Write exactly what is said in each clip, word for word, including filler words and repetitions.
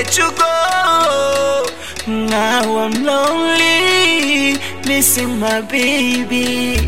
let you go. Now I'm lonely, missing my baby.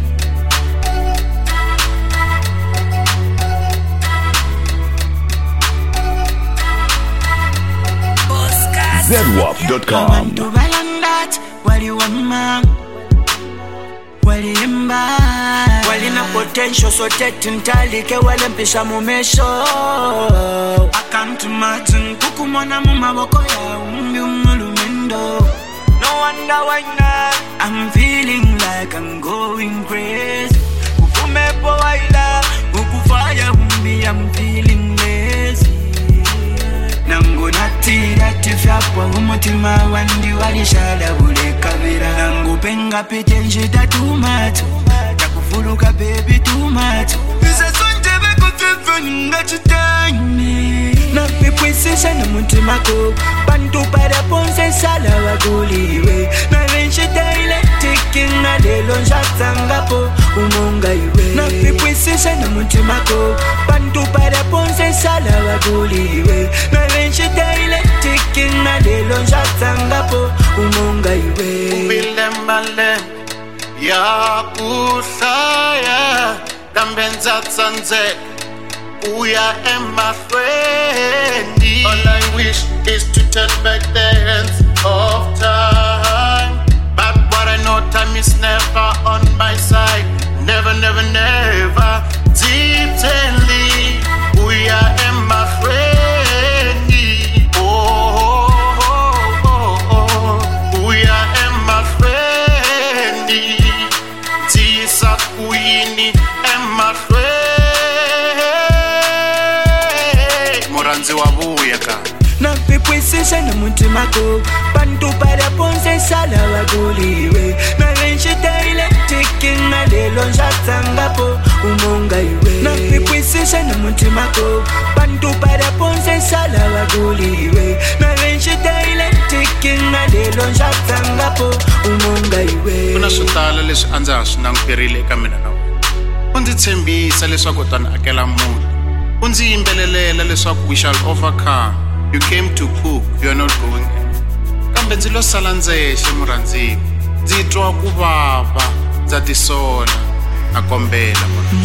zedwap dot com. Abantu balandat wali wama wali imba wali na potential so tetintalike wale mpisha mumesho. I can't imagine kukumona mumaboko ya umbi umulumendo. No wonder why not I'm feeling like I'm going crazy. Kukumepo waila ukufaya umbi I'm feeling lazy. Nangu natira tifyapwa umutima wandi walishala ule kabira. Nangu penga pite njita tumato takufuluka baby tumato. Isa sonje beko fefe ninga chitani na pipwisisha na mutima ko bantu para ponse sala wakuliwe. Na renshita ile tiki na lelo njatanga po umunga iwe. Na pipwisisha na mutima ko bantu para ponse sala wakuliwe. Na renshita ile tiki na lelo njatanga po umunga iwe. Ubilembale ya kusaya dambenza tsanze uya emahlweni. All I wish is to turn back the hands of time, but what I know, time is never on my side. Never, never, never. Deep tenly uya emahlweni. Oh, oh, oh, oh. Uya emahlweni. Tisa kuyini emahlweni. Moranzi wabuya ka na pipwisisha na mutima ko bantu para ponse sala wakuliwe. Na renshita ile tiki na lelo njatanga po umunga iwe. Na pipwisisha na mutima ko bantu para ponse sala wakuliwe. Na renshita ile tiki na lelo njatanga po umunga iwe. kuna swo tala leswi a ndzi ha swi languterile eka mina na wena. U ndzi tshembisa leswaku u ta ni akela muti. U ndzi yimbelelela leswaku we shall overcome. You came to cook, you're not going in. Kambe ndzi lo sala ndzexe murhandziwa. Ndzi twa ku vava, ndza tisola, na kombela.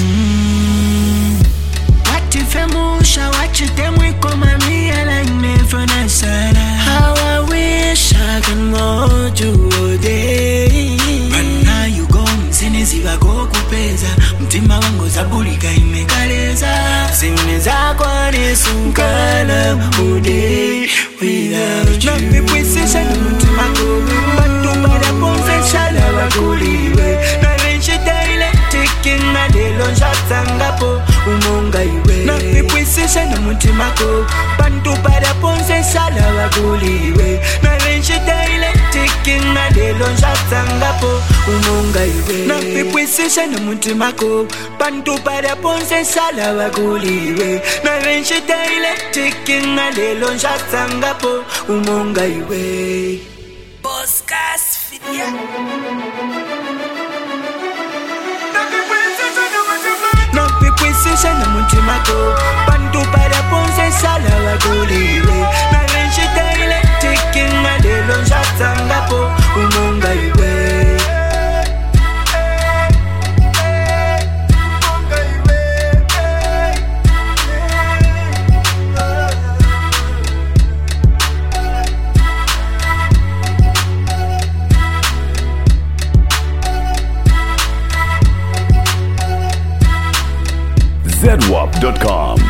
Watifemusha wachitemwiko mamia like never na sana. How I wish I can hold you all day. But now you gone, siniziva kukupeza. Mtima wangu zabulika imekaleza. Sineza kwa nisukala ude without you. Na pipwisisha na mtima ko bantu para ponse shala wakuliwe. Na renshita ile tiki na lelo njatanga po umunga iwe. Na pipwisisha na mutima ko bantu para ponse sala wakuliwe. Na renshita ile tiki na lelo njatanga po umunga iwe. Na pipwisisha na mutima ko bantu para ponse sala wakuliwe. Na renshita ile tiki na lelo njatanga po umunga iwe. Podcast Fidia. Na pipwisisha na mutima ko bantu para ponse sala wakuliwe. Na renshita ile tiki na lelo njatanga po umunga iwe. zedwap dot com.